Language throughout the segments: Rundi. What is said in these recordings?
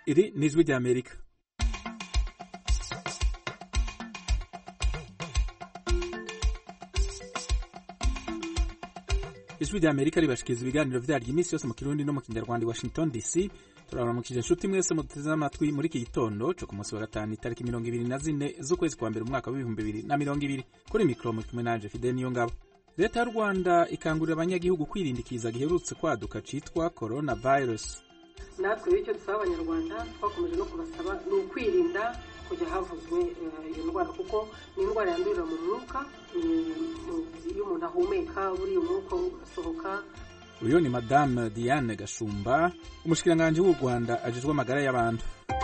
Iri ni Ijwi ry'Amerika. Ijwi ry'Amerika ribashikiriza ibiganiro vyaryo iminsi yose mu Kirundi no mu Kinyarwanda i Washington DC. Turabaramukije inshuti mwese muteze amatwi muri iki gitondo cyo ku munsi wa gatanu itariki 24 z'ukwezi kwa mbere umwaka wa 2020. Kuri mikro muri kumwe nanje Fidel Niyongabo. Leta y'u Rwanda ikangurira abanyagihugu kwirindikiza giherutse kwaduka citwa coronavirus. Natwe icyo dusaba abanyarwanda twakomeje no kubasaba ni ukwirinda kujya havuzwe iyo ndwara kuko ni indwara yandurira mu mwuka, iyo umuntu ahumeka buri umwuka usohoka. Uyo ni Madame Diane Gashumba, umushikiranganje w'u Rwanda ajejwe amagara y'abantu.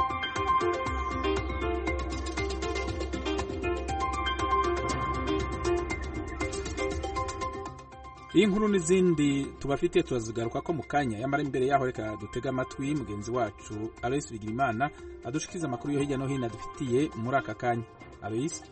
Iyi nkuru n'izindi tubafitiye turazigaruka ko mu kanya, yamara imbere yaho reka dutega amatwi mugenzi wacu Alois Bigirimana adushikiriza amakuru yo hirya no hino dufitiye muri aka kanya. Alois,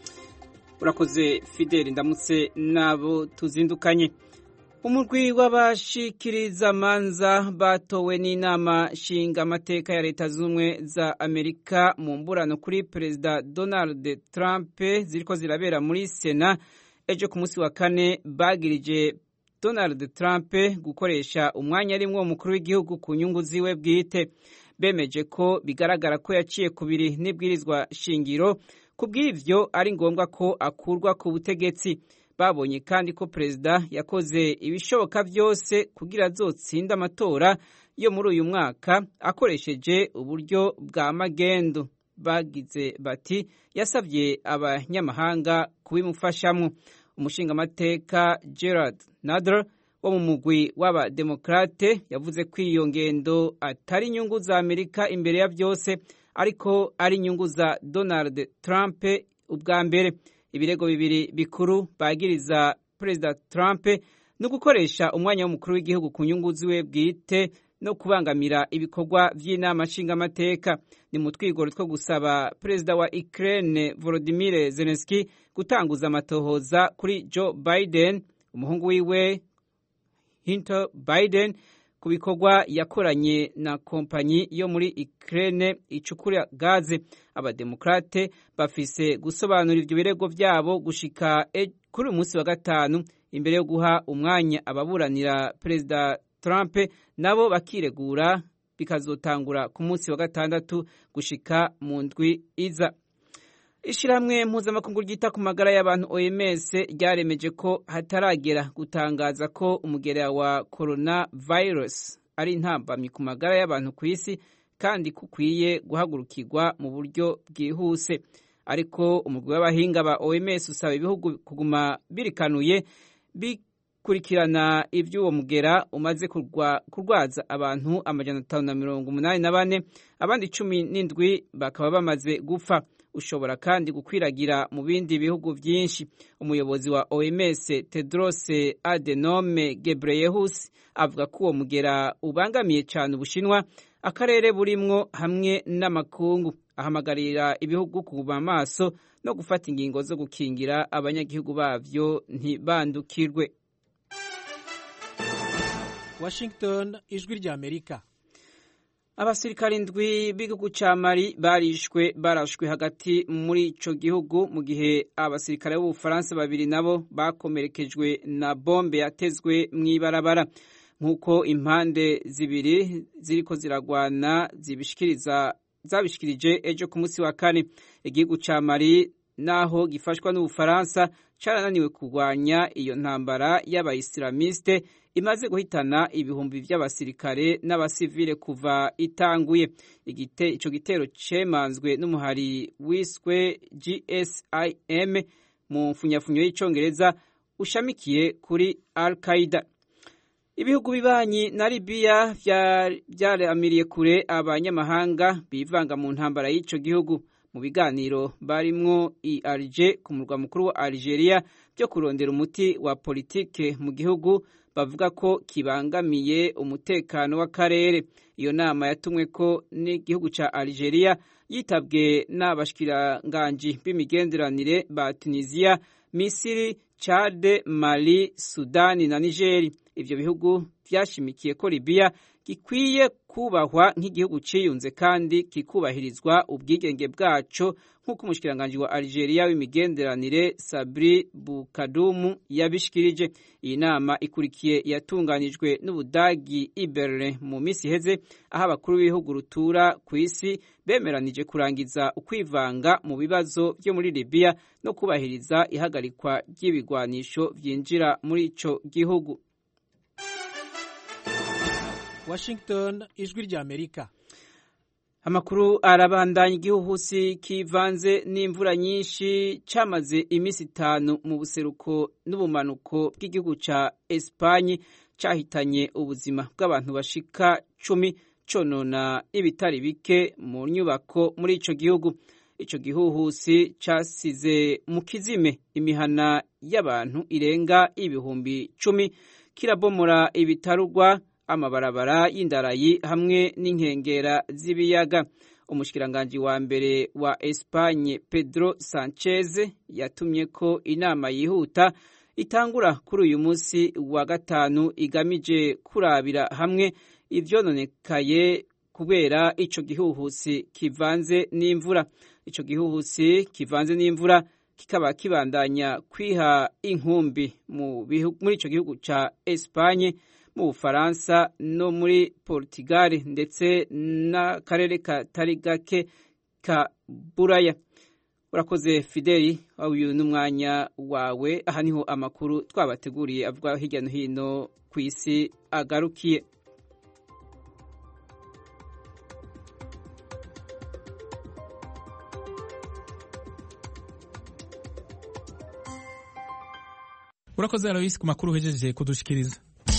urakoze Fidel, ndamutse nabo tuzindukanye. Umurwi w'abashikiriza manza batowe n'inama nshinga amateka ya Leta Zunze za Amerika mu mburano kuri Perezida Donald Trump ziriko zirabera muri Sena ejo ku munsi wa kane bagirije Donald Trump gukoresha umwanya arimwo umukuru w'igihugu ku nyungu ziwe bwite. Bemeje ko bigaragara ko yaciye kubiri n'ibwirizwa shingiro, kubw'ivyo ari ngombwa ko akurwa ku butegetsi. Babonye kandi ko perezida yakoze ibishoboka byose kugira azotsinda amatora yo muri uyu mwaka akoresheje uburyo bwa magendo. Bagize bati yasabye abanyamahanga kubimufashamwo. Umushingamateka Gerald Nadler wo mu mugwi w'abademokrate yavuze ko iyo ngendo atari inyungu za Amerika imbere ya byose, ariko ari inyungu za Donald Trump ubwa mbere. Ibirego bibiri bikuru bagiriza Perezida Trump no gukoresha umwanya w'umukuru w'igihugu ku nyungu ziwe bwite no kubangamira ibikorwa vy'inama nshingamateka. Ni mu twigoro two gusaba Perezida wa Ukraine Volodymyr Zelensky gutanguza amatohoza kuri Joe Biden, umuhungu wiwe Hunter Biden, ku bikorwa yakoranye na kompanyi yo muri Ukraine icukura gaze. Abademokrate bafise gusobanura ivyo birego vyabo gushika kuri umunsi wa gatanu imbere yo guha umwanya ababuranira Perezida Trump nabo bakiregura, bikazotangura ku munsi wa gatandatu gushika mu ndwi iza. Ishiramwe mpuzamakungu ryita ku magara y'abantu OMS ryaremeje ko hataragera gutangaza ko umugera wa coronavirus ari intambamyi ku magara y'abantu ku isi kandi kukwiye guhagurukirwa mu buryo bwihuse. Ariko umugwi w'abahinga ba OMS usaba ibihugu kuguma birikanuye bikurikirana ivy'uwo mugera umaze kurwaza abantu 584, abandi 17 bakaba bamaze gupfa. Ushobora kandi gukwiragira mu bindi bihugu byinshi. Umuyobozi wa OMS Tedros Adhanom Ghebreyesus avuga ko uwo mugera ubangamiye cyane Ubushinwa, akarere burimwo hamwe n'amakungu. Ahamagarira ibihugu kuba maso no gufata ingingo zo gukingira abanyagihugu bavyo ntibandukirwe. Washington, Ijwi ry'Amerika. Abasirikare 7 b'igihugu ca Mali barashwe hagati muri ico gihugu, mu gihe abasirikare b'Ubufaransa 2 nabo bakomerekejwe na bombe yatezwe mw'ibarabara. Nk'uko impande zibiri ziriko ziragwana zabishikirije ejo ku munsi wa kane. Igihugu ca Mali naho gifashwa n'Ubufaransa carananiwe kurwanya iyo ntambara y'abayislamiste imaze guhitana ibihumbi by'abasirikare n'abasivile kuva itanguye. Ico gitero cemanzwe n'umuhari wiswe GSIM mu mfunyafunyo y'icongereza ushamikiye kuri Al-Qaeda. Ibihugu bibanyi na Libya vyaramiriye kure abanyamahanga bivanga mu ntambara y'ico gihugu. Mu biganiro barimwo i Alger ku murwa mukuru wa Algeria byo kurondera umuti wa politike mu gihugu bavuga ko kibangamiye umutekano w'akarere. Iyo nama yatumwe ko n'igihugu ca Algeria yitabwe n'abashikiranganje b'imigenderanire ba Tunisia, Misiri, Chad, Mali, Sudani na Niger. Ivyo bihugu vyashimikiye ko Libya gikwiye kubahwa nk'igihugu ciyunze kandi kikubahirizwa ubwigenge bwaco nk'uko umushikiranganji wa Algeria w'imigenderanire Sabri Boukadoum yabishikirije. Iyi nama ikurikiye yatunganijwe n'Ubudagi i Berlin mu misi heze, aho abakuru b'ibihugu rutura ku isi bemeranije kurangiza ukwivanga mu bibazo byo muri Libya no kubahiriza ihagarikwa ry'ibigwanisho vyinjira muri ico gihugu. Washington, ijwi rya Amerika. Amakuru arabandanya. Igihuhusi kivanze n'imvura nyinshi camaze imisi 5 mu buseruko n'ubumanuko bw'igihugu ca Espagne cahitanye ubuzima bw'abantu bashika 10, conona ibitari bike mu nyubako muri ico gihugu. Ico gihuhusi casize mu kizime imihana y'abantu irenga ibihumbi 10, kirabomora ibitarugwa, amabarabara y'indarayi hamwe n'inkengera z'ibiyaga. Umushikiranganji wa mbere wa Espagne Pedro Sanchez yatumye ko inama yihuta itangura kuri uyu munsi wa gatanu igamije kurabira hamwe ivyononekaye kubera ico gihuhusi kivanze n'imvura. Ico gihuhusi kivanze n'imvura kikaba kibandanya kwiha inkumbi muri ico gihugu ca Espagne, mu Bufaransa no muri Portugal ndetse n'akarere katari gake ka Buraya. Urakoze Fideli, uyu n'umwanya wawe. Aha niho amakuru twabateguriye avuga hirya no hino ku isi agarukiye. Urakoze Alois ku makuru uhejeje kudushikiriza.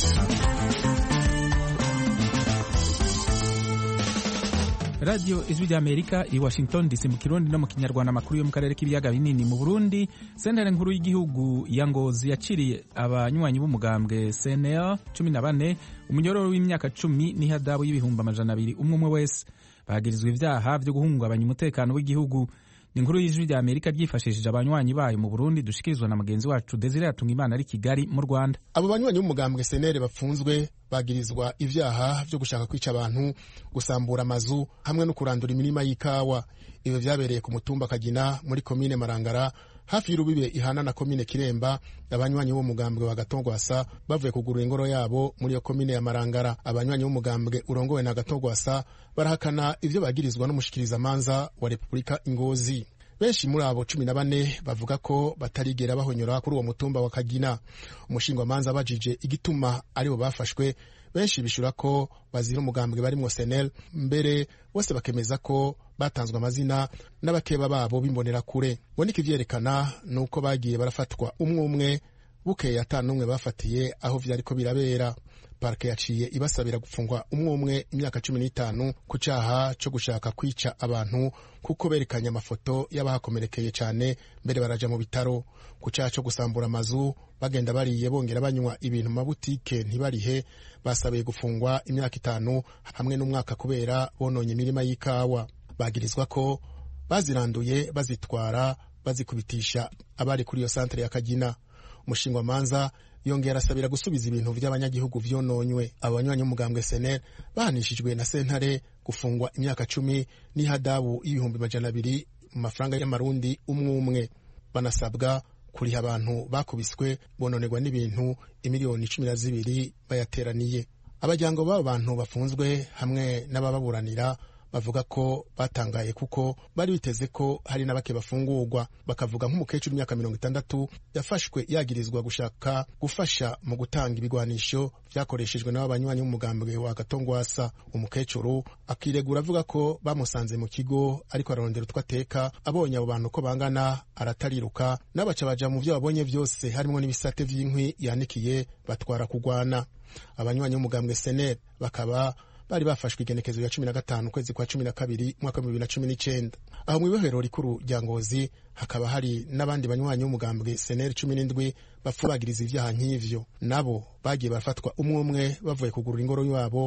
Radio Ijwi rya Amerika i Washington DC mu Kirundi no mu Kinyarwanda. Amakuru yo mu karere k'ibiyaga binini. Mu Burundi, sentare nkuru y'igihugu ya Ngozi yaciriye abanywanyi b'umugambwe CNL 14 umunyororo w'imyaka 10 n'ihadabu y'ibihumbi 200 umwe wese. Bagirizwa ivyaha vyo guhungabanya umutekano w'igihugu. Ni inkuru y'Ijwi rya Amerika ryifashishije abanywanyi bayo mu Burundi, dushikirizwa na mugenzi wacu Desire Atungimana ari Kigali mu Rwanda. Abo banywanyi b'umugambwe CNL bapfunzwe bagirizwa ivyaha vyo gushaka kwica abantu, gusambura amazu hamwe no kurandura imirima y'ikawa. Ibi vyabereye ku mutumba Kagina muri komine Marangara, hafi y'urubibe ihana na komine Kiremba. Abanywanyi b'umugambwe wa Gatongwasa bavuye kugurura ingoro yabo muri yo komine ya Marangara. Abanywanyi b'umugambwe urongowe na Gatongwasa barahakana ivyo bagirizwa n'umushikiriza manza wa Republika Ngozi. Benshi muri abo 14 bavuga ko batarigera bahonyora kuri uwo mutumba wa Kagina. Umushingwa manza bajije igituma ari bo bafashwe. Benshi bishura ko bazira umugambwe bari mu CNL, mbere bose bakemeza ko batanzwe amazina n'abakeba babo bimbonera kure. Boniki ivyerekana nuko bagiye barafatwa umwe bukeye atanumwe bafatiye aho vyariko birabera. Parke yaciye ibasabira gufungwa umwe imyaka 15 ku caha cyo gushaka kwica abantu, kuko berekanye amafoto y'abahakomerekeye cyane, mbere baraja mu bitaro. Ku caha cyo gusambura amazu bagenda bariye bongera banywa ibintu mu mabutike ntibarihe, basabiye gufungwa imyaka 5 hamwe n'umwaka kubera bononye imirima y'ikawa. Bagirizwa ko baziranduye bazitwara bazikubitisha abari kuri iyo santere ya Kagina. Umushingwa manza yongera asabira gusubiza ibintu by'abanyagihugu vyononywe. Abanywanyi b'umugambwe CNL bahanishijwe na sentare gufungwa imyaka 10 n'ihadabu y'ibihumbi 200 mu mafaranga y'amarundi umwe. Banasabwa kuriha abantu bakubiswe bononerwa n'ibintu imiliyoni 12 bayateraniye. Abajyango b'abo bantu bafunzwe hamwe n'abababuranira bavuga ko batangaye kuko bari biteze ko hari n'abake bafungurwa. Bakavuga nk'umukecuru imyaka 60 yafashwe yagirizwa gushaka gufasha mu gutanga ibigwanisho vyakoreshejwe n'abanywanyi b'umugambwe wa Gatongwasa. Umukecuru akiregura avuga ko bamusanze mu kigo ariko ararondera utwateka, abonye abo bantu ko bangana aratariruka, n'abaca baja mu vyo babonye vyose harimo n'ibisate vy'inkwi yanikiye batwara kugwana. Abanywanyi b'umugambwe CNL bakaba bari bafashwe igenekezo ya 15 kwezi kwa 12 mwaka 2019. Aho mu ibohero rikuru rya Ngozi hakaba hari n'abandi banywanyi b'umugambwe CNL 17 bafubagiriza ivyaha nk'ivyo. Nabo bagiye bafatwa umwe bavuye kugurura ingoro yabo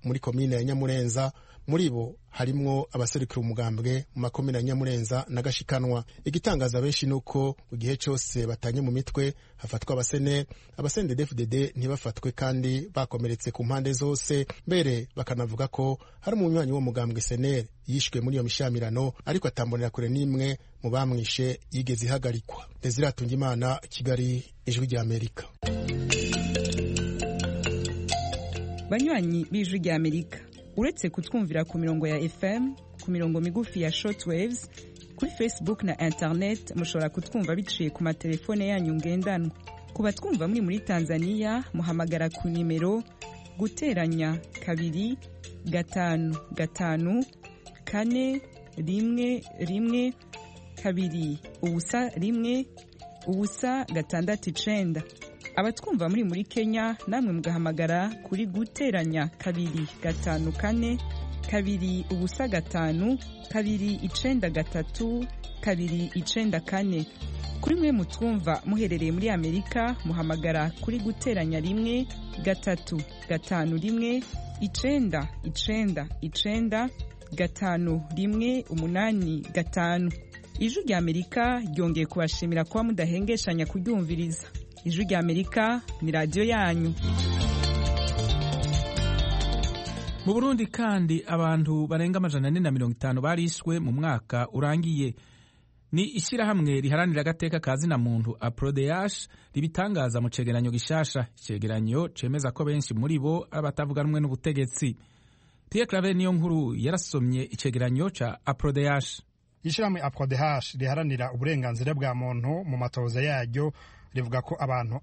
muri komine ya Nyamurenza, muri bo harimwo abaserukira umugambwe mu makomine ya Nyamurenza na Gashikanwa. Igitangaza benshi nuko mu gihe cyose batanye mu mitwe hafatwa abasendefdd ntibafatwe kandi bakomeretse ku mpande zose, mbere bakanavuga ko hari umunywanyi wo mugambwe SNL yishwe muri iyo mishamirano ariko atambonera kure n'imwe mu bamwishe yigeze ihagarikwa. Desire Tungimana, Kigali, Ijwi rya Amerika. Banywanyi b'Ijwi rya Amerika, uretse kutwumvira ku mirongo ya FM, ku mirongo migufi ya shortwaves, kuri Facebook na internet mushobora kutwumva biciye ku matelefone yanyu ngendanwa. Ku batwumva muri Tanzania muhamagara ku nimero guteranya 2 5 5 4 1 1 2 ubusa 1 ubusa 6 abatwumva muri Kenya namwe mugahamagara kuri guteranya 2 5 4 2 ubusa 5 2 9 3 2 9 kuri mwe mutwumva muherereye muri Amerika muhamagara kuri guteranya 1 3 5 1 9 9 9 5 1 8 5. Ijwi rya Amerika ryongeye kubashimira kuba mudahengeshanya kuryumviriza. Ijwi rya Amerika ni radio yanyu. Mu Burundi kandi abantu barenga 450 barishwe mu mwaka urangiye. Ni ishirahamwe riharanira agateka kazina muntu APRODH ribitangaza mu cegeranyo gishasha. Icegeranyo cemeza ko benshi muri bo abatavuga rumwe n'ubutegetsi. Pierre Claver niyo nkuru yarasomye icegeranyo ca APRODH. Ishirahamwe APRODH riharanira uburenganzira bwa muntu mu matoza yaryo rivuga ko abantu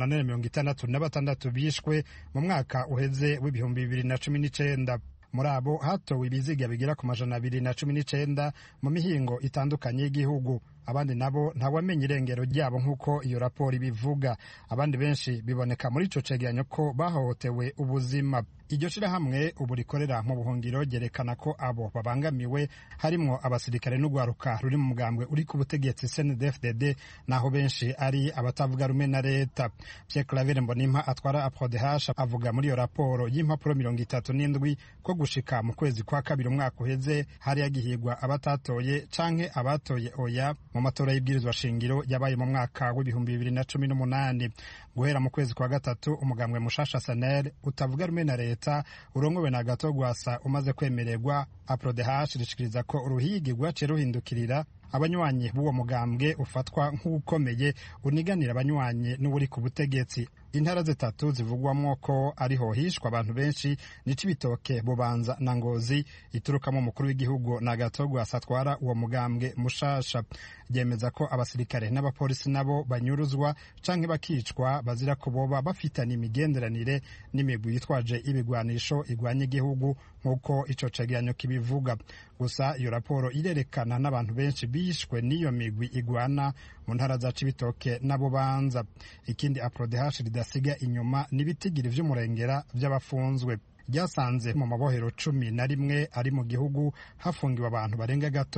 466 bishwe mu mwaka uheze w'ibihumbi 2019. Muri abo hatowe ibiziga bigira ku 219 mu mihingo itandukanye y'igihugu. Abandi nabo ntawamenye irengero ryabo nk'uko iyo raporo ibivuga. Abandi benshi biboneka muri ico cegeranyo ko bahohotewe ubuzima. Iryo shirahamwe ubu rikorera mu buhungiro ryerekana ko abo babangamiwe harimwo abasirikare n'ugwaruka ruri mu mugambwe uri ku butegetsi CNDD-FDD, naho benshi ari abatavuga rumwe na leta. Pierre Claver Mbonimpa atwara APRODH avuga muri iyo raporo y'impapuro 37 ko gushika mu kwezi kwa kabiri umwaka uheze hari yagihigwa abatatoye canke abatoye oya mu matora y'ibwirizwa shingiro yabaye mu mwaka w'ibihumbi 2018. Guhera mu kwezi kwa gatatu umugambwe mushasha SNL utavuga rumwe na leta urongowe na Gatogwasa umaze kwemererwa, APRODH rishikiriza ko uruhigi rwaciye ruhindukirira abanywanyi b'uwo mugambwe ufatwa nk'ukomeye uniganira abanywanyi n'uri ku butegetsi. Intara zitatu zivugwamwo ko ariho hishwa abantu benshi ni Cibitoke, Bubanza na Ngozi, iturukamo umukuru w'igihugu na Gatogwasa atwara uwo mugambwe mushasha. Yemeza ko abasirikare n'abapolisi nabo banyuruzwa canke bakicwa bazira ko boba bafitanye imigenderanire n'imigwi yitwaje ibigwanisho igwanya igihugu nk'uko ico cegeranyo kibivuga. Gusa iyo raporo irerekana n'abantu benshi bishwe n'iyo migwi igwana mu ntara za Cibitoke na Bubanza. Ikindi APRODH ridasiga inyuma n'ibitigiri vy'umurengera vy'abafunzwe. Ryasanze mu mabohero 11 ari mu gihugu hafungiwe abantu barenga gato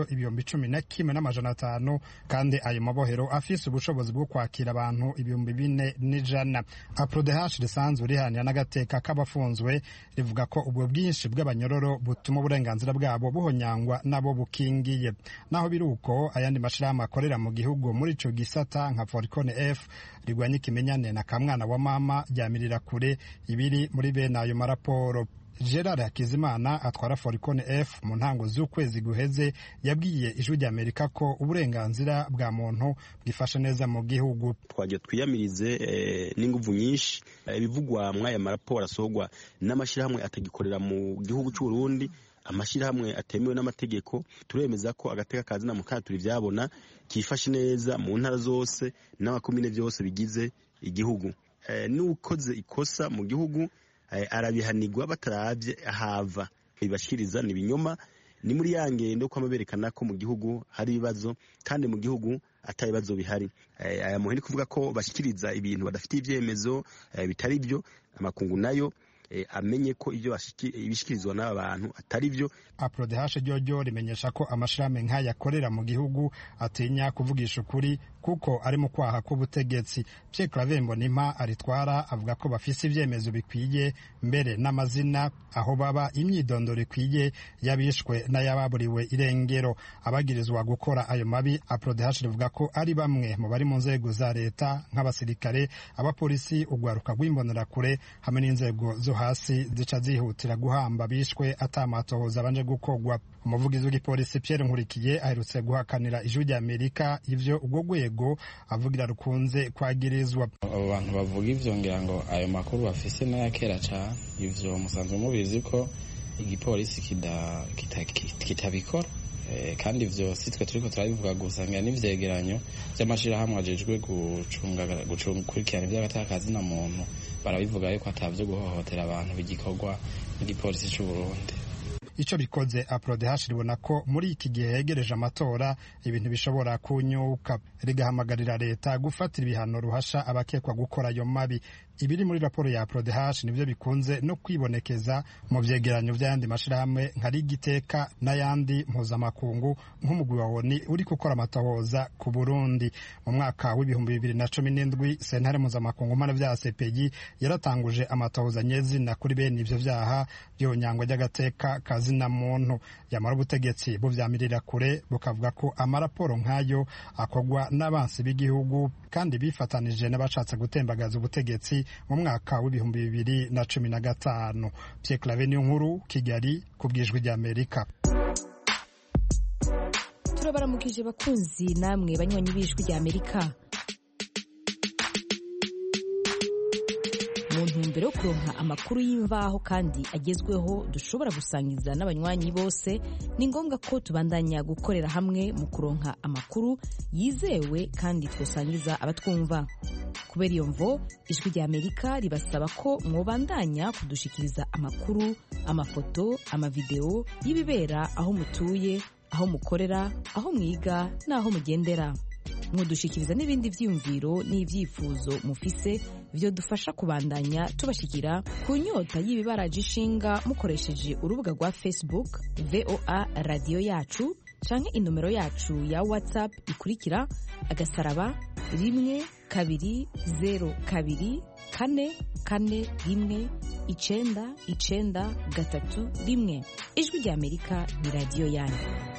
11,500 kandi ayo mabohero afise ubushobozi bwo kwakira abantu 4,100. APRODH risanzwe rihanira n'agateka k'abafunzwe rivuga ko ubwo bwinshi bw'abanyororo butuma uburenganzira bwabo buhonyangwa nabo bukingiye. Naho biruko ayandi mashirahamwe akorera mu gihugu muri ico gisata nka Foricone F rigwanya ikimenyane na kamwana wa mama ryamirira kure ibiri muri bene ayo maraporo. Gerard Hakizimana atwara Foricone F mu ntango z'ukwezi guheze yabwiye Ijwi rya Amerika ko uburenganzira bwa muntu bwifashe neza mu gihugu. Twaje twiyamirize n'inguvu nyinshi ibivugwa mwaya maraporo asogwa n'amashirahamwe atagikorera mu gihugu cy'u Burundi, amashirahamwe atemewe n'amategeko. Turemeza ko agateka kazina mu katuri vyabona kifashe neza mu ntara zose n'abakomine byose bigize igihugu. N'ukoze ikosa mu gihugu arabihanirwa bataravye ahava. Ibashiriza ni binyoma, ni muri yangendo ko amaberekana ko mu gihugu hari ibibazo kandi mu gihugu atari bibazo bihari. Aya muheni kuvuga ko bashikiriza ibintu badafite ivyemezo bitari byo. Amakungu nayo amenye ko ibyo ibishikirizwa n'aba bantu atari byo. APRODH ryo rimenyesha ko amashirahamwe nk'aya akorera mu gihugu atinya kuvugisha ukuri kuko ari mu kwaha k'ubutegetsi. Pierre Claver Mbonimpa aritwara avuga ko bafise ivyemezo bikwiye mbere n'amazina aho baba, imyidondoro ikwiye y'abishwe n'ayababuriwe irengero. Abagirizwa gukora ayo mabi APRODH rivuga ko ari bamwe mu bari mu nzego za leta nk'abasirikare, abapolisi, ugwaruka rw'imbonerakure hamwe n'inzego zo hasi zica zihutira guhamba bishwe atamatohoza abanje gukorwa. Umuvugizi w'igipolisi Pierre Nkurikiye aherutse guhakanira Ijwi ry'Amerika ivyo urwo rwego avugira rukunze kwagirizwa. Abo bantu bavuga ivyo ngira ngo ayo makuru bafise n'aya kera cane, ivyo musanzwe mubizi ko igipolisi kitabikora, kandi ivyo si twe turiko turabivuga gusa, ngira n'ivyegeranyo vy'amashirahamwe ajejwe gukurikirana ivy'agatakazi na muntu barabivuga yuko atavyo guhohotera abantu bigikorwa n'igipolisi c'u Burundi. Ico bikoze APRODH ribona ko muri iki gihe yegereje amatora ibintu bishobora kunyuka, rigahamagarira leta gufatira ibihano ruhasha abakekwa gukora ayo mabi. Ibiri muri raporo ya APRODH nivyo bikunze no kwibonekeza mu vyegeranyo vy'ayandi mashirahamwe nka Rigiteka n'ayandi mpuzamakungu nk'umugwi wa ONU uri gukora amatohoza ku Burundi. Mu mwaka w'2017 sentare mpuzamakungu mpanavyaha CPI yaratanguje amatohoza nyezina kuri bene ivyo vyaha vy'onyangwa ry'agateka kazina muntu. Yamara ubutegetsi buvyamirira kure bukavuga ko amaraporo nk'ayo akorwa n'abansi b'igihugu kandi bifatanije n'abashatse gutembagaza ubutegetsi mu mwaka w'2015. Pierre Claver Nkuru, Kigali, ku bw'Ijwi ry'Amerika. Turabaramukije bakunzi namwe banywanyi b'Ijwi ry'Amerika. Mu ntumbero yo kuronka amakuru y'imvaho kandi agezweho dushobora gusangiza n'abanywanyi bose, ni ngombwa ko tubandanya gukorera hamwe mu kuronka amakuru yizewe kandi twosangiza abatwumva. Kubera iyo mvo, Ijwi ry'Amerika ribasaba ko mwobandanya kudushikiriza amakuru, amafoto, amavideo y'ibibera aho mutuye, aho mukorera, aho mwiga n'aho mugendera. Mudushikiriza n'ibindi vyiyumviro n'ivyifuzo mufise vyo dufasha kubandanya tubashikira ku nyota y'ibibaraje ishinga mukoresheje urubuga rwa Facebook VOA Radio Yacu canke inomero yacu ya WhatsApp ikurikira *1kabiri 0 2 4 4 1 9 Ijwi ry'Amerika ni radio yanyu.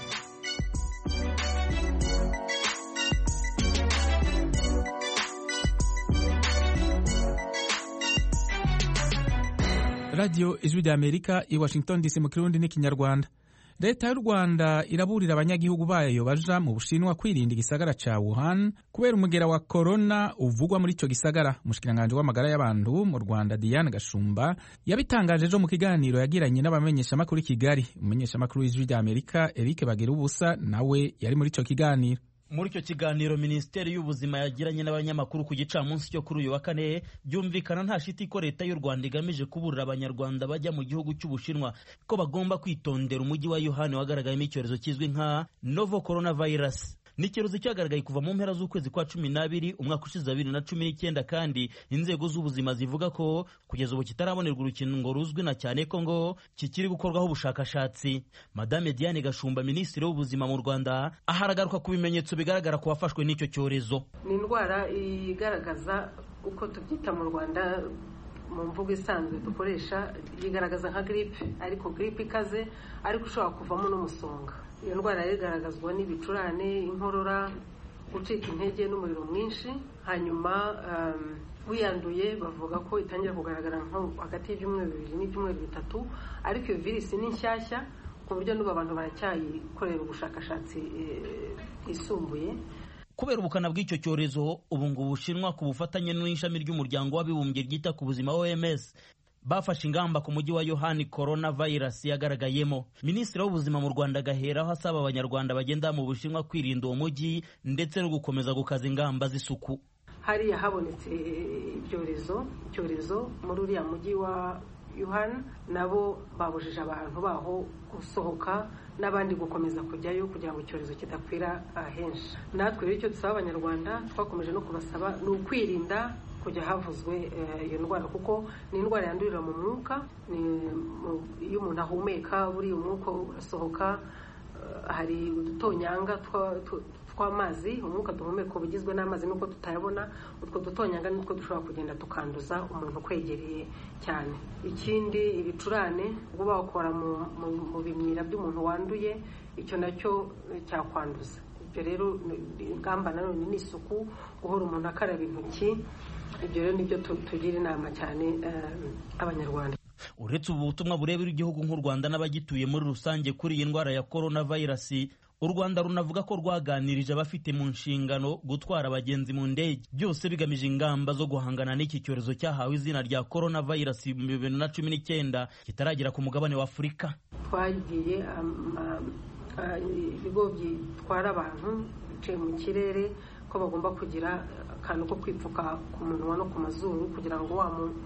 Radio Ijwi ry'Amerika i Washington DC mu Kirundi n'ikinyarwanda. Leta y'u Rwanda iraburira abanyagihugu bayo baja mu Bushinwa kwirinda igisagara ca Wuhan kubera umugera wa corona uvugwa muri ico gisagara. Umushikiranganje w'amagara y'abantu mu Rwanda Diane Gashumba yabitangaje ejo mu kiganiro yagiranye n'abamenyeshamakuru i Kigali. Umumenyeshamakuru w'Ijwi ry'Amerika Eric Bagirubusa nawe yari muri ico kiganiro. Muri icyo kiganiro Minisiteri y'Ubuzima yagiranye n'abanyamakuru ku gicamunsi cyo kuri uyu wa kane, byumvikana nta shiti ko leta y'u Rwanda igamije kuburira abanyarwanda bajya mu gihugu cy'Ubushinwa ko bagomba kwitondera umujyi wa Wuhan wagaragayemo icyorezo kizwi nka novel coronavirus. Ni icyorezo cyagaragaye kuva mu mpera z'ukwezi kwa 12 umwaka ushize 2019, kandi inzego z'ubuzima zivuga ko kugeza ubu kitarabonerwa urukingo ruzwi na cyane ko ngo kikiri gukorwaho ubushakashatsi. Madame Diane Gashumba, Minisitiri w'Ubuzima mu Rwanda, aharagaruka ku bimenyetso bigaragara ku bafashwe n'icyo cyorezo. Ni indwara igaragaza uko tubyita mu Rwanda mu mvugo isanzwe dukoresha, yigaragaza nka grippe, ariko grippe ikaze, ariko ushobora kuvamo n'umusonga. Iyo ndwara igaragazwa n'ibicurane, inkorora, gucika intege n'umuriro mwinshi. Hanyuma wiyanduye bavuga ko itangira kugaragara nko hagati y'ibyumweru 2 n'ibyumweru 3, ariko iyo virusi ni nshyashya ku buryo n'ubu abantu baracyayikorera ubushakashatsi bwisumbuye. Kubera ubukana bw'icyo cyorezo, ubu ngubu Ubushinwa ku bufatanye n'ishami ry'umuryango w'abibumbye ryita ku buzima OMS bafashe ingamba ku mujyi wa Wuhan coronavirus yagaragayemo. Minisitiri w'Ubuzima mu Rwanda agaheraho asaba abanyarwanda bagenda mu Bushinwa kwirinda uwo mujyi ndetse no gukomeza gukaza ingamba z'isuku. Hariya habonetse icyorezo muri uriya mujyi wa Wuhan, nabo babujije abantu baho gusohoka n'abandi gukomeza kujyayo kugira ngo icyorezo kidakwira henshi. Natwe rero icyo dusaba abanyarwanda, twakomeje no kubasaba, ni ukwirinda kujya havuzwe iyo ndwara kuko ni indwara yandurira mu mwuka. Iyo umuntu ahumeka buriya umwuka urasohoka, hari udutonyanga tw'amazi, umwuka duhumeka ugizwe n'amazi nuko tutayabona, utwo dutonyanga nitwo dushobora kugenda tukanduza umuntu kwegereye cyane. Ikindi ibicurane ubwo bawukora mu bimyira by'umuntu wanduye, icyo nacyo cyakwanduza. Ibyo rero ingamba nanone ni isuku, guhora umuntu akaraba intoki. Ibyo rero nibyo tugira inama cyane abanyarwanda. Uretse ubu butumwa burebera igihugu nk'u Rwanda n'abagituye muri rusange kuri iyi ndwara ya coronavirus, u Rwanda runavuga ko rwaganirije abafite mu nshingano gutwara abagenzi mu ndege, byose bigamije ingamba zo guhangana n'iki cyorezo cyahawe izina rya coronavirus mu 2019 kitaragera ku mugabane wa Afurika. Twagiye ibigo bitwara abantu bicaye mu kirere ko bagomba kugira akantu ko kwipfuka ku munwa no ku mazuru kugira ngo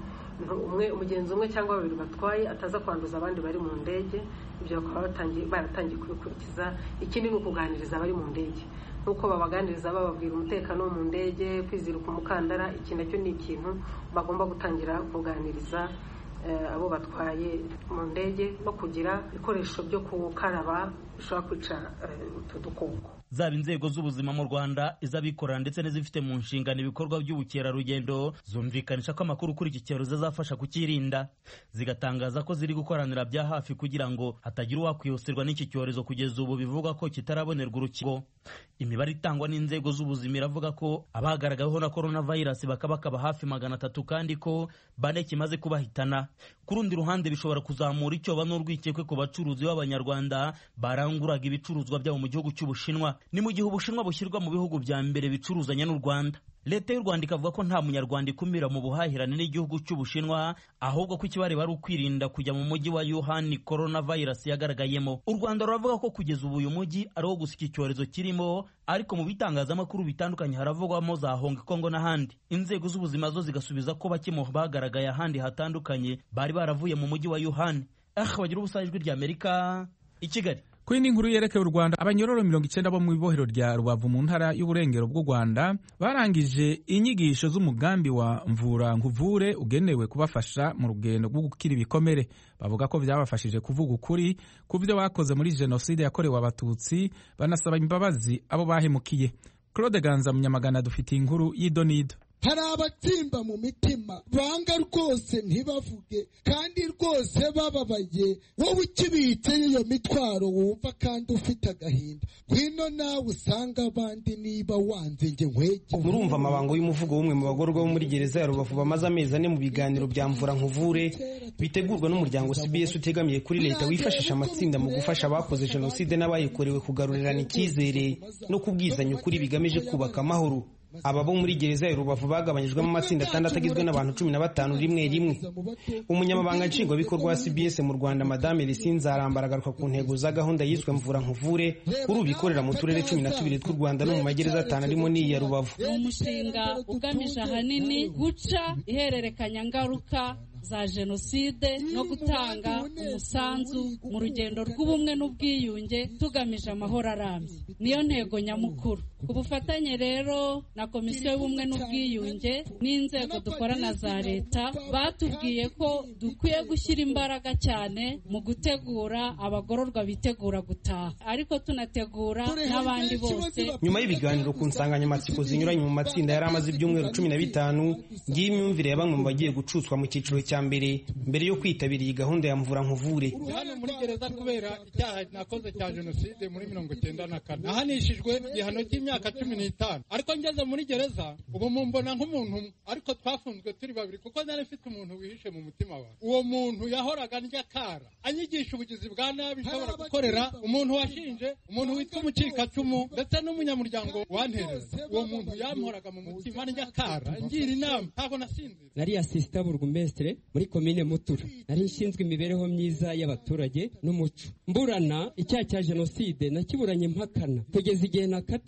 umugenzi umwe cyangwa babiri batwaye ataza kwanduza abandi bari mu ndege. Ibyo bakaba baratangiye kubikurikiza. Ikindi ni ukuganiriza abari mu ndege, nk'uko babaganiriza bababwira umutekano wo mu ndege, kwizirika umukandara. Iki nacyo ni ikintu bagomba gutangira kuganiriza abo batwaye mu ndege, no kugira ibikoresho byo gukaraba bishobora kwica utu dukoko. Zaba inzego z'ubuzima mu Rwanda, iz'abikorera ndetse n'izifite mu nshingano ibikorwa by'ubukerarugendo zumvikanisha ko amakuru kuri iki cyorezo azafasha kukirinda, zigatangaza ko ziri gukoranira bya hafi kugira ngo hatagira uwakwibasirwa n'iki cyorezo. Kugeza ubu bivuga ko kitarabonerwa urukingo. Imibare itangwa n'inzego z'ubuzima iravuga ko abagaragaweho na coronavirus bakaba hafi 300 kandi ko 4 kimaze kubahitana. Ku rundi ruhande bishobora kuzamura icyoba n'urwikekwe ku bacuruzi b'Abanyarwanda baranguraga ibicuruzwa byabo mu gihugu cy'Ubushinwa. Ni mu gihe Ubushinwa bushyirwa mu bihugu bya mbere bicuruzanya n'u Rwanda. Leta y'u Rwanda ikavuga ko nta munyarwanda ikumira mu buhahirane n'igihugu cy'Ubushinwa, ahubwo ko ikibareba ari ukwirinda kujya mu mujyi wa Wuhan coronavirus yagaragayemo. U Rwanda ruravuga ko kugeza ubu uyu mujyi ari wo gusa iki cyorezo kirimo, ariko mu bitangazamakuru bitandukanye haravugwamo za Hong Kong n'ahandi. Inzego z'ubuzima zo zigasubiza ko bake mu bagaragaye ahandi hatandukanye bari baravuye mu mujyi wa Wuhan. Bagira ubusa ijwi rya Amerika i Kigali. Kuri ni nkuru yerekeye u Rwanda, abanyororo 90 bo mu ibohero rya Rubavu mu ntara y'uburengero bw'u Rwanda barangije inyigisho z'umugambi wa Mvura Nkuvure ugenewe kubafasha mu rugendo rwo gukira ibikomere. Bavuga ko byabafashije kuvuga ukuri ku byo bakoze muri jenoside yakorewe Abatutsi, banasaba imbabazi abo bahemukiye. Claude Ganza Munyamagana dufitiye inkuru y'idonido. Hari abatsimba mu mitima banga rwose ntibavuge kandi rwose bababaye. Wowe ukibitse iyo mitwaro wumva kandi ufite agahinda, ngwino nawe usanga abandi niba wanze nge nkwege. Urumva amabango y'umuvugo w'umwe mu bagororwa bo muri gereza ya Rubavu bamaze amezi 4 mu biganiro bya Mvura Nkuvure bitegurwa n'umuryango CBS utegamiye kuri leta wifashisha amatsinda mu gufasha abakoze jenoside n'abayikorewe kugarurirana icyizere no kubwizanya ukuri bigamije kubaka amahoro. Aba bo muri gereza ya Rubavu bagabanyijwemo amatsinda 6 agizwe n'abantu 15 rimwe. Umunyamabanga nshingwabikorwa wa CBS mu Rwanda Madame Lisinza aragaruka ku ntego za gahunda yiswe Mvura Nkuvure kuri ubikorera mu turere 12 tw'u Rwanda no mu magereza 5 arimo n'iyi ya Rubavu. Umushinga ugamije ahanini guca ihererekanya ngaruka za jenoside no gutanga umusanzu mu rugendo rw'ubumwe n'ubwiyunge tugamije amahoro arambye. Niyo ntego nyamukuru. Ku bufatanye rero na Komisiyo y'Ubumwe n'Ubwiyunge n'inzego dukorana za leta batubwiye ko dukwiye gushyira imbaraga cyane mu gutegura abagororwa bitegura gutaha, ariko tunategura n'abandi bose. Nyuma y'ibiganiro ku nsanganyamatsiko zinyuranye mu matsinda yari amaze ibyumweru 15, ngiye imyumvire ya bamwe mu bagiye gucutswa mu cyiciro cya mbere yo kwitabira iyi gahunda ya Mvura Nkuvure. Hano muri gereza kubera icyaha nakoze cya jenoside muri 1994 ahanishijwe igihano cy'imyaka 15, ariko ngeze muri gereza ubu mumbona nk'umuntu, ariko twafunzwe turi babiri kuko nari mfite umuntu wihishe mu mutima wawe. Uwo muntu yahoraga ndya kara anyigisha ubugizi bwa nabi nshobora gukorera umuntu washinje, umuntu witwa umucikacumu ndetse n'umunyamuryango wantereza. Uwo muntu yamhoraga mu mutima ndya kara ngira inama, ntabwo nasinzira. Nari assistant burugumestre muri komine Mutura, nari nshinzwe imibereho myiza y'abaturage n'umuco. Mburana icyaha cya jenoside nakiburanye mpakana kugeza igihe nakatiwe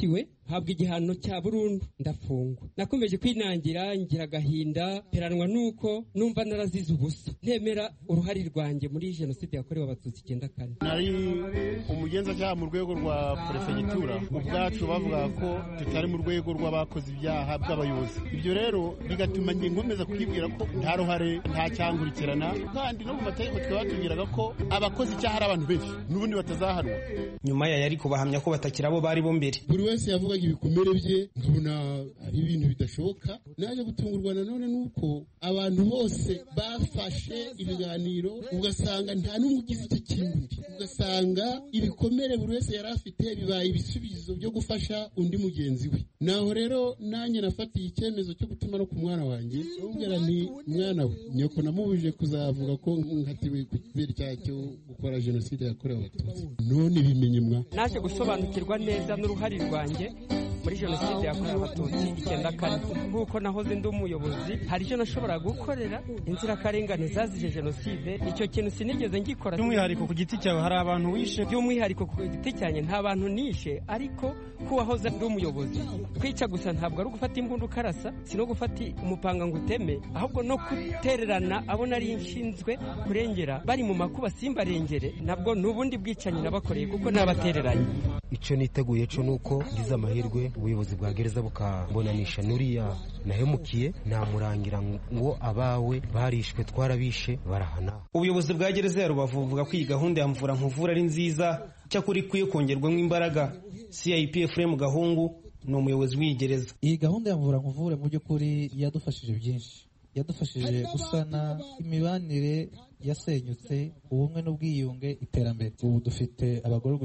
habwa igihano cya burundu ndafungwa. Nakomeje kwinangira ngira agahinda peranwa nuko numva narazize ubusa ntemera uruhari rwanjye muri jenoside yakorewe abatutsi 94. Nari umugenzacyaha mu rwego rwa perefegitura ubwacu bavuga ko tutari mu rwego rw'abakoze ibyaha bw'abayobozi. Ibyo rero bigatuma njye nkomeza kwibwira ko nta ruhare nta cyankurikirana, kandi no mu mategeko twaba tubwiraga ko abakoze icyaha ari abantu benshi n'ubundi batazahanwa. Nyuma ya yari kubahamya ko batakira abo bari bo mbere. Buri wese yavugaga ibikomere bye, nkabona ari ibintu bidashoboka. Naje gutungurwa nanone nuko abantu bose bafashe ibiganiro, ugasanga nta n'umwe ugize icyo kintu, ugasanga ibikomere buri wese yari afite bibaye ibisubizo byo gufasha undi mugenzi we. Naho rero nanjye nafatiye icyemezo cyo gutuma no ku mwana wanjye, ubwira nti mwana we, nyoko namubujije kuzavuga ko nkatiwe kubera icyaha cyo gukora jenoside yakorewe abatutsi. None bimenye mwa naje gusobanukirwa neza n'uruhari rwanjye muri jenoside yakorewe abatutsi 94. Nk'uko nahoze ndi umuyobozi, hari icyo nashobora gukorera inzirakarengane zazije jenoside. Icyo kintu sinigeze ngikora. By'umwihariko ku giti cyawe hari abantu wishe? By'umwihariko ku giti cyanjye nta bantu nishe, ariko kuwahoze ndi umuyobozi kwica gusa ntabwo ari ugufata imbunda ukarasa, sino gufata umupanga ngo uteme, ahubwo no gutererana abo nari nshinzwe kurengera bari mu makuba simbarengere, nabwo n'ubundi bwicanyi nabakoreye kuko nabatereranye. Icyo niteguye cyo nuko ngize amahirwe ubuyobozi bwa gereza bukambonanisha nuriya nahemukiye, namurangira ngo abawe barishwe twarabishe barahana. Ubuyobozi bwa gereza ya Rubavu buvuga ko iyi gahunda ya mvura nkuvura ari nziza, cyakora ikwiye kongerwamo imbaraga. CIP Ephraim Gahungu ni umuyobozi w'iyi gereza. Iyi gahunda ya mvura nkuvure mu by'ukuri yadufashije byinshi, yadufashije gusana imibanire yasenyutse, ubumwe n'ubwiyunge, iterambere. Ubu dufite abagororwa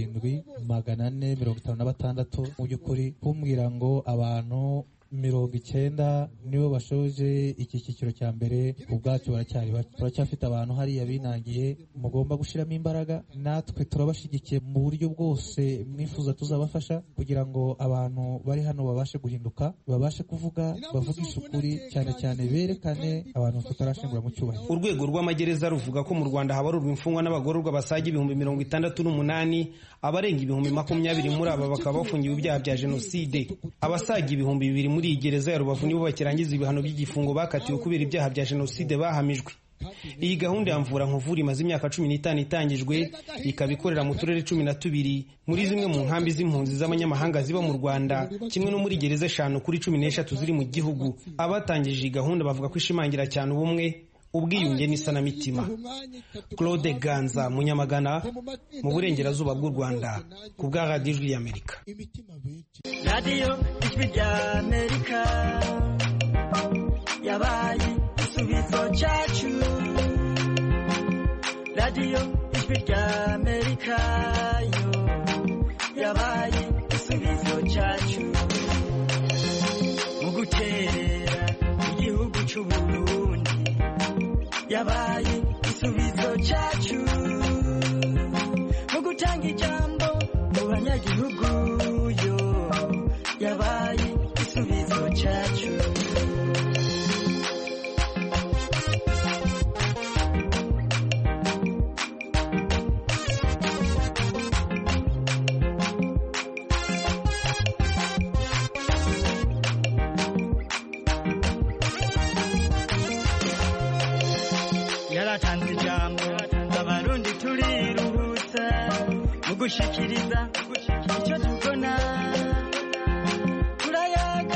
7,456 mu by'ukuri, kumbwira ngo abantu 90 nibo bashoje iki cyiciro cya mbere, ubwacu baracyari bake. Turacyafite abantu hariya binangiye, mugomba gushiramo imbaraga. Natwe turabashigikiye mu buryo bwose mwifuza tuzabafasha kugira ngo abantu bari hano babashe guhinduka, babashe kuvuga, bavugisha ukuri, cyane cyane berekane abantu tutarashingura mu cyubahiro. Urwego rw'amagereza ruvuga ko mu Rwanda habarurwa imfungwa n'abagororwa basaga 68,000, abarenga 20,000 muri aba bakaba bafungiwe ibyaha bya jenoside. Abasaga 2,000 muri iyi gereza ya Rubavu nibo bakirangiza ibihano by'igifungo bakatiwe kubera ibyaha bya jenoside bahamijwe. Iyi gahunda ya mvura nkuvura imaze imyaka 15 itangijwe, ikaba ikorera mu turere 12 muri zimwe mu nkambi z'impunzi z'abanyamahanga ziba mu Rwanda, kimwe no muri gereza 5 kuri 13 ziri mu gihugu. Abatangije iyi gahunda bavuga ko ishimangira cyane ubumwe, ubwiyunge n'isanamitima. Claude Ganza, Munyamagana, mu burengerazuba bw'u Rwanda, ku bwa Radio Ijwi y'Amerika. Radio Ijwi y'Amerika yabaye igisubizo cyacu. Radio Ijwi y'Amerika yo yabaye igisubizo cyacu mu guterera igihugu cy'u Burundi, yabaye igisubizo cyacu mu gutanga ijambo mu banyagihugu yo yabaye igisubizo cyacu. Yaratanze ijambo abarundi turiruhutsa mu gushikiriza icyo tubona, turayaga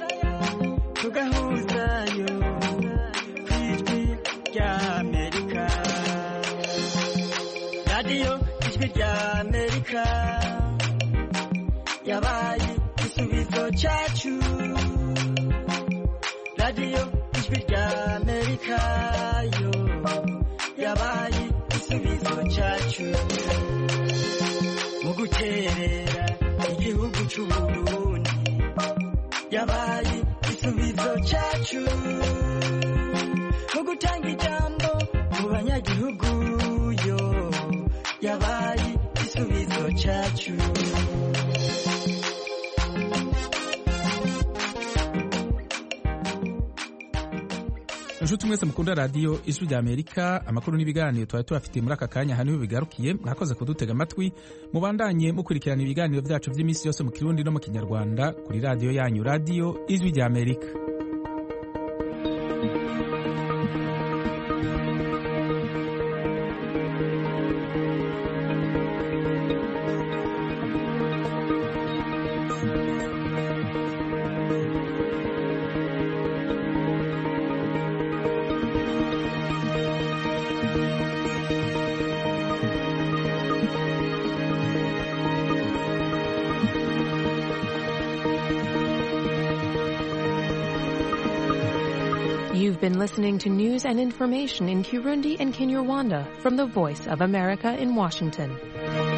tugahuzayo ku Ijwi ry'Amerika. Radio Ijwi ry'Amerika yabaye igisubizo cyacu. Radio Ijwi ry'Amerika yo yabaye igisubizo cyacu mu guterera igihugu cy'u Burundi, yabaye igisubizo cyacu mu gutanga ijambo mu banyagihugu yo yabaye igisubizo cyacu. inshuti mwese mukunda radiyo ijwi rya amerika, amakuru n'ibiganiro twari tubafitiye muri aka kanya hano bigarukiye. Mwakoze kudutega amatwi, mubandanye mukurikirana ibiganiro byacu by'iminsi yose mu kirundi no mu kinyarwanda kuri radiyo yanyu, radiyo ijwi rya amerika. You've been listening to news and information in Kirundi and Kinyarwanda from the Voice of America in Washington.